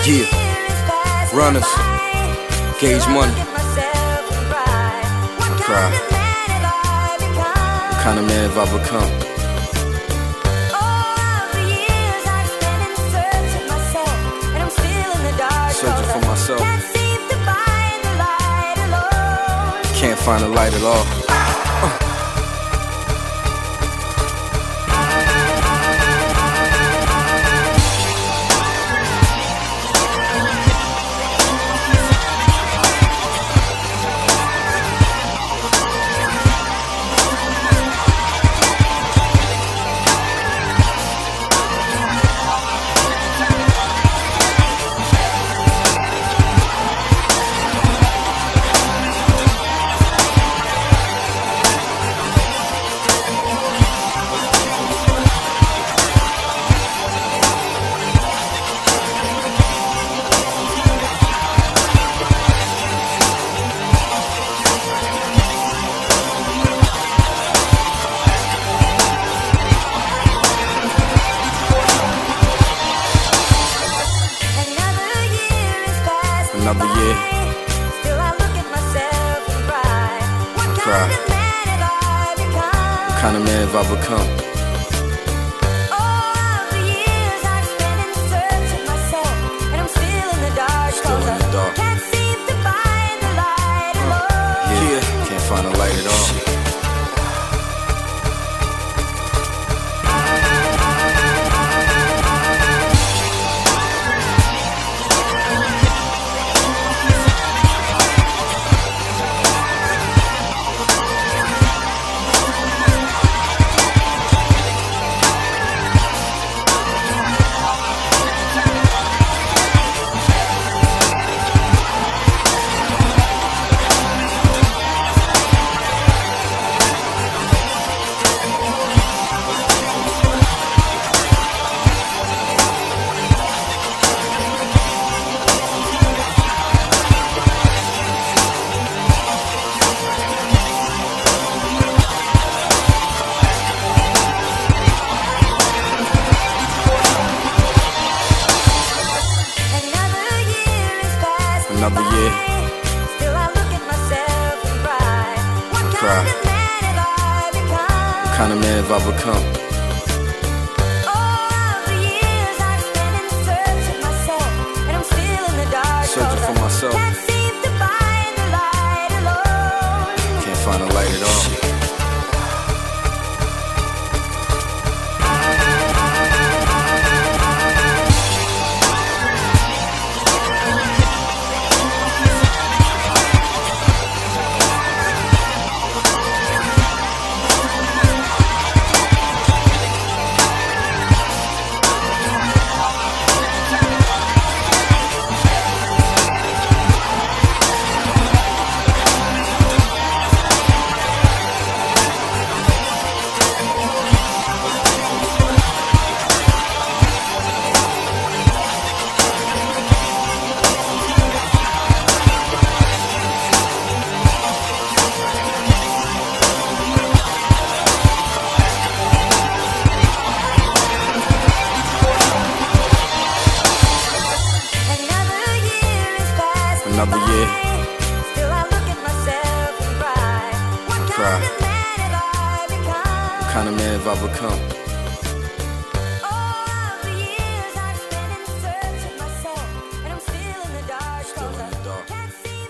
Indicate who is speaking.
Speaker 1: Yeah, runners, gauge money. I cry. What kind of man have I become? Searching for myself. Can't find the light at all. Another year,
Speaker 2: still I look at myself and cry. What
Speaker 1: cry.
Speaker 2: kind of man have I become?
Speaker 1: What kind of man have I become?
Speaker 2: All the years I've spent in search of myself, and I'm still in the dark.
Speaker 1: Still in the dark.
Speaker 2: Can't seem to find the light alone.
Speaker 1: Yeah, can't find the light at all. Another year,
Speaker 2: still I look at myself and cry. What
Speaker 1: cry.
Speaker 2: kind of man have I become?
Speaker 1: what kind of man have I become?
Speaker 2: All the years I've spent in search of myself, and I'm still in the dark.
Speaker 1: Searching for myself.
Speaker 2: Can't seem to find the light alone.
Speaker 1: Can't find the light at all. Another year,
Speaker 2: still I look at myself and cry. What
Speaker 1: cry.
Speaker 2: kind of man have I become?
Speaker 1: what kind of man have I become?
Speaker 2: All the years I've spent in search of myself, and I'm still in the dark.
Speaker 1: Still in the dark.
Speaker 2: Can't see